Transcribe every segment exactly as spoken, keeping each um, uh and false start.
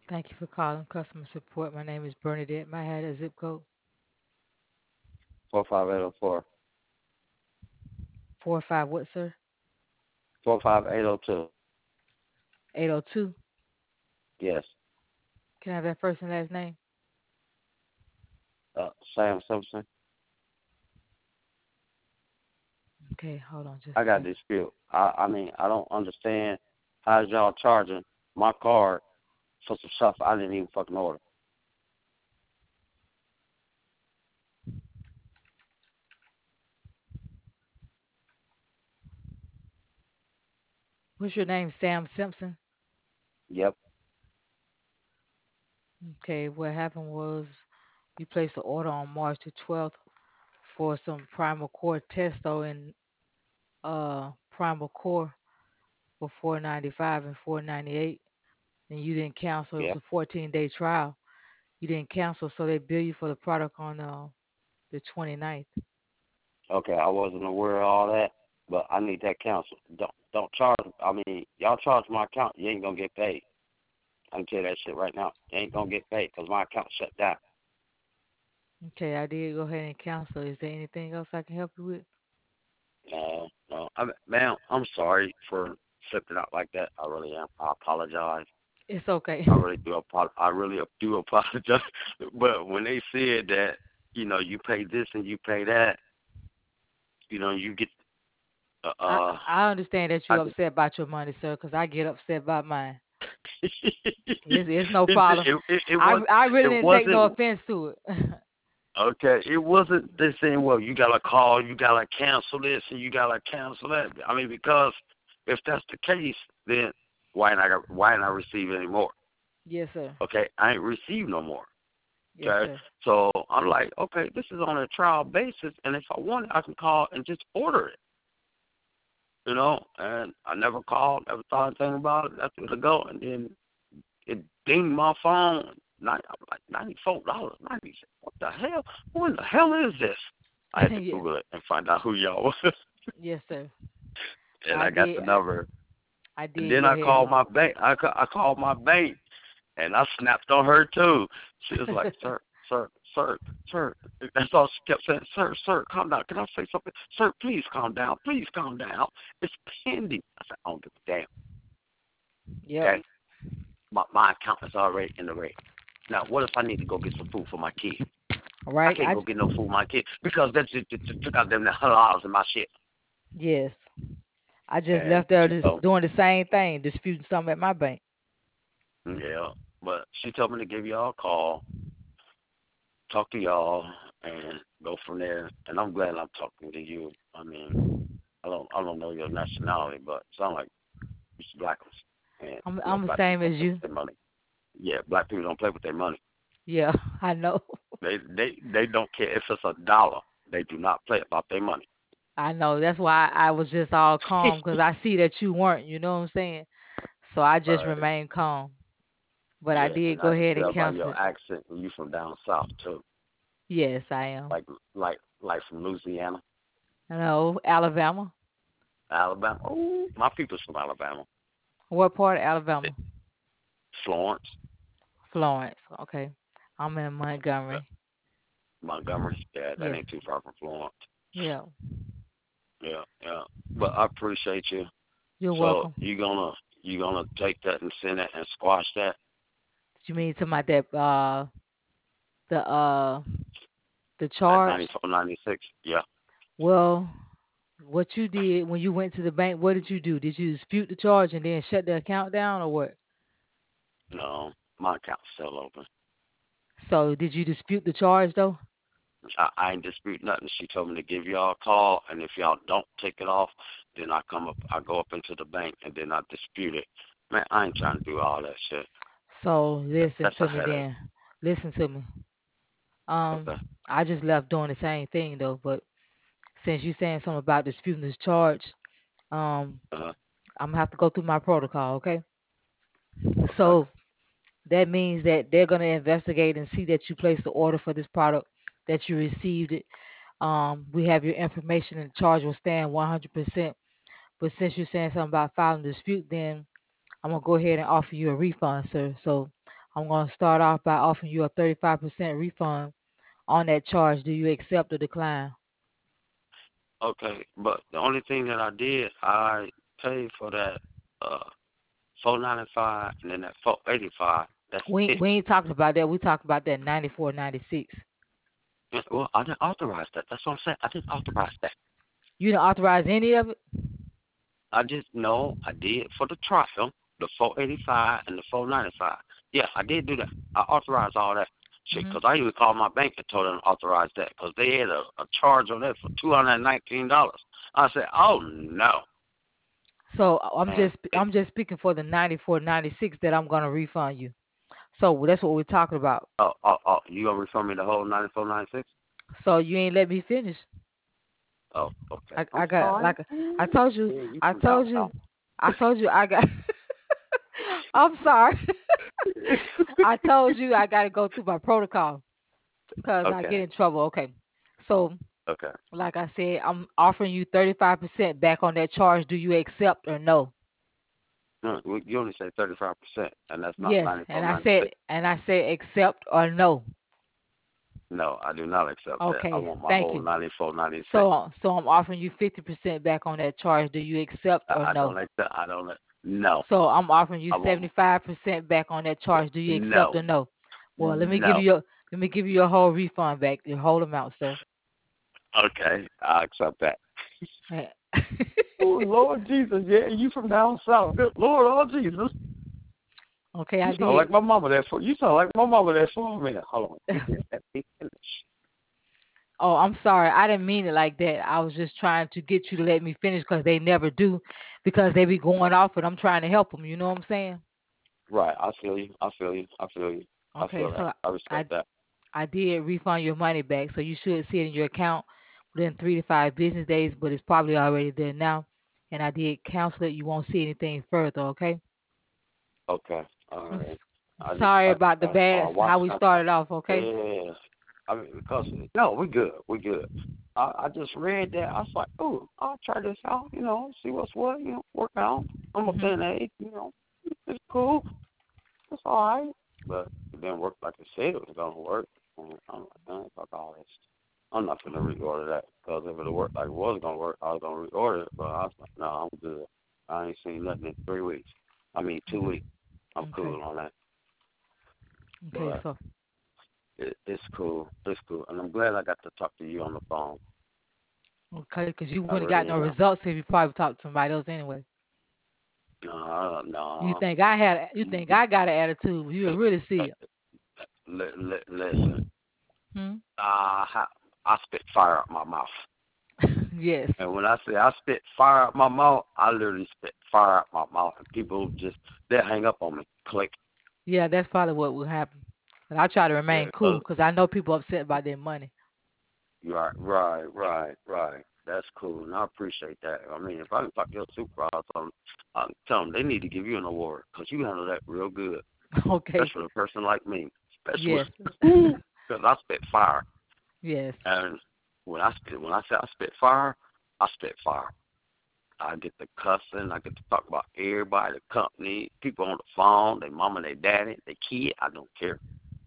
Thank you for calling customer support. My name is Bernadette. May I have a zip code? Four five eight zero four. Four five what, sir? Four five eight zero two. Eight oh two. Yes. Can I have that first and last name? Uh, Sam Simpson. Okay, hold on just I a got second. dispute. I I mean I don't understand how y'all charging my card for some stuff I didn't even fucking order. What's your name? Sam Simpson? Yep. Okay, what happened was you placed an order on March the twelfth for some primal core testo and uh primal core for four ninety-five and four ninety-eight, and you didn't cancel. It was Yeah. a fourteen day trial. You didn't cancel, so they bill you for the product on uh, the twenty-ninth. Okay. I wasn't aware of all that, but I need that counsel. Don't don't charge. I mean y'all charge my account. You ain't gonna get paid. I can tell you that shit right now. You ain't gonna get paid because my account shut down. Okay, I did go ahead and cancel. Is there anything else I can help you with? No, no. I mean, ma'am, I'm sorry for flipping out like that. I really am. I apologize. It's okay. I really do. Apo- I really do apologize. But when they said that, you know, you pay this and you pay that, you know, you get. Uh, I uh I understand that I you're just. upset about your money, sir, because I get upset about mine. it, It's, it's no problem. it, it, it I was. I really It didn't take no wasn't offense to it. okay. It wasn't. They saying, well, you gotta call, you gotta cancel this, and you gotta cancel that. I mean, because if that's the case, then why not? Why not receive any more? Yes, sir. Okay, I ain't received no more. Yes, Okay, sir. so I'm like, okay, this is on a trial basis, and if I want it, I can call and just order it. You know, and I never called, never thought anything about it. That's where to go, and then it dinged my phone. Nine, I'm like ninety-four dollars. Ninety. What the hell? Who in the hell is this? I had to Yeah. Google it and find out who y'all was, Yes, sir. and I I got the did. I, number. I And did then go I ahead called and. my bank. I, ca- I called my bank, and I snapped on her too. She was like, "Sir, sir, sir, sir." That's all she kept saying. "Sir, sir, calm down. Can I say something? Sir, please calm down. Please calm down. It's pending." I said, "I don't give a damn." Yep. Okay, my my account is already in the red. Now, what if I need to go get some food for my kid? I Right. can't I go get no food for my kid because they just, just, just took out them hundred dollars in my shit. yes. I just And left there she just told doing the same thing, disputing something at my bank. me, yeah, but she told me to give y'all a call, talk to y'all, and go from there. And I'm glad I'm talking to you. I mean, I don't I don't know your nationality, but it sounds like it's black. And I'm you know, I'm the black same people don't as play you. with their money. Yeah, black people don't play with their money. Yeah, I know. They they they don't care if it's a dollar. They do not play about their money. I know. That's why I was just all calm because I see that you weren't. You know what I'm saying? So I just Right. remained calm. But I Yeah, did and go I can ahead and tell by cancel your it. accent you from down south too. Yes, I am. Like like like from Louisiana, I know. Alabama. Alabama. Oh, my people's from Alabama. What part of Alabama? Florence, Florence. Okay. I'm in uh, Montgomery. Montgomery. Yeah, that Yes. ain't too far from Florence. Yeah. Yeah, yeah. But I appreciate you. You're So welcome. you gonna you gonna take that and send it and squash that Did you mean to my that uh the uh the at charge? ninety four ninety six. Yeah. Well, what you did when you went to the bank, what did you do? Did you dispute the charge and then shut the account down or what? No, my account's still open. So did you dispute the charge though? I, I ain't dispute nothing. She told me to give y'all a call, and if y'all don't take it off, then I come up, I go up into the bank, and then I dispute it. Man, I ain't trying to do all that shit. So listen That's a to me headache. then. Listen to me. Um, Okay. I just left doing the same thing though, but since you saying something about disputing this charge, um, Uh, I'm gonna have to go through my protocol, okay? okay. So that means that they're gonna investigate and see that you placed the order for this product, that you received it. Um, we have your information and the charge will stand one hundred percent. But since you're saying something about filing a dispute, then I'm gonna go ahead and offer you a refund, sir. So I'm going to start off by offering you a thirty-five percent refund on that charge. Do you accept or decline? Okay, but the only thing that I did, I paid for that uh four ninety five and then that four eighty five. That's We it. we ain't talking about that. We talking about that ninety-four, ninety-six. Yeah, well, I didn't authorize that. That's what I'm saying. I didn't authorize that. You didn't authorize any of it? I just know I did for the trial, the four eighty five and the four ninety five. Yeah, I did do that. I authorized all that shit Hmm. because I even called my bank and told them to authorize that because they had a, a charge on that for two hundred and nineteen dollars. I said, oh no, So I'm and just it, I'm just speaking for the ninety-four, ninety-six that I'm gonna refund you. So that's what we're talking about. oh oh oh, you gonna refund me the whole ninety four ninety six? So you ain't let me finish. Oh, okay. I I'm I got sorry. like I told you Yeah, you I from down told you south. I told you I got I'm sorry. I told you I got to go through my protocol because I get Okay, in trouble. Okay. So okay. like I said, I'm offering you thirty-five percent back on that charge. Do you accept or no? No, well, you only say thirty five percent, and that's not Yes. ninety four And I ninety said six. and I said accept or no. No, I do not accept that. I Okay. want my Thank whole you. ninety four ninety six. So so I'm offering you fifty percent back on that charge. Do you accept I, or I no? don't accept. I don't. ac- No, So I'm offering you I want seventy-five percent back on that charge. Do you accept no, or no? Well, let me give no. you your let me give you your whole refund back, your whole amount, sir. Okay, I accept that. Eh, Oh Lord Jesus, yeah, you from down south. Good Lord, oh Jesus. okay, You I sound did. like my mama there for you sound like my mama there for a minute. Hold on. You did let me finish. Oh, I'm sorry. I didn't mean it like that. I was just trying to get you to let me finish because they never do, because they be going off and I'm trying to help them. You know what I'm saying? Right, I feel you. I feel you. I feel you. I Okay, feel that. so I I respect that. I did refund your money back, so you should see it in your account within three to five business days, but it's probably already there now. And I did cancel it. You won't see anything further. Okay. Okay. All I'm right. s- I just sorry I about the I, I bad watched how we I, started off. Okay. yeah. I mean because no, we good. We good. I, I just read that. I was like, oh, I'll try this out, you know, see what's what, you know, work out. I'm a Mhm. thin age, you know. It's cool. It's all right. But it didn't work like I said it was gonna work. And I'm like, man, fuck all this. I'm not gonna reorder that because if it worked like it was gonna work, I was gonna reorder it. But I was like, no, I'm good. I ain't seen nothing in three weeks. I mean, two weeks. I'm Okay. cool on that. Okay. But So it, it's cool. It's cool, and I'm glad I got to talk to you on the phone. okay, because you I wouldn't have got really no am. results if you probably talked to somebody else anyway. No, You no. think I had? You think I got an attitude? You would really see it. Li- li- listen, Hmm? uh, I I spit fire out my mouth. Yes. And when I say I spit fire out my mouth, I literally spit fire out my mouth, and people just they hang up on me. Click. Yeah, that's probably what will happen. But I try to remain Yeah, cool 'cause because I know people upset about their money. right, right, right, right. That's cool, and I appreciate that. I mean, if I can talk to your supervisor, tell them, uh, tell them they need to give you an award because you handle that real good, Okay. especially a person like me, especially Yes. because I spit fire. Yes. And when I spit, when I say I spit fire, I spit fire. I get to cussing. I get to talk about everybody, the company, people on the phone, their mama, their daddy, their kid. I don't care.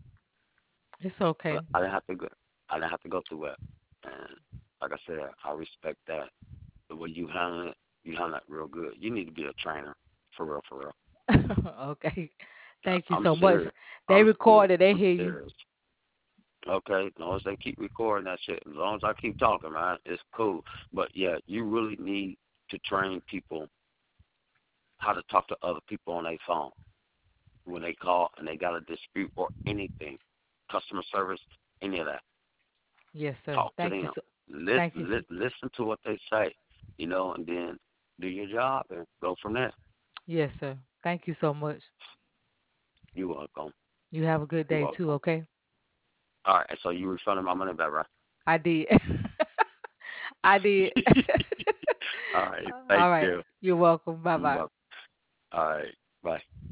It's okay. But I didn't have to go. I didn't have to go through that. And like I said, I respect that. The way you handle it, you handle it real good. You need to be a trainer, for real, for real. Okay. I- Thank you I'm so much. serious. They I'm serious. recorded. They I'm hear you. serious. Okay, as long as they keep recording that shit, as long as I keep talking, man, it's cool. But yeah, you really need to train people how to talk to other people on their phone when they call and they got a dispute or anything, customer service, any of that. Yes, sir. Talk to Thank you them. so. Listen, Thank you. li- listen to what they say, you know, and then do your job and go from there. Yes, sir. Thank you so much. You welcome. You have a good You day too. welcome. Okay. All right, so you refunded my money back, right? I did. I did. All right, thank All right. you. You're welcome. Bye You bye. welcome. All right, bye.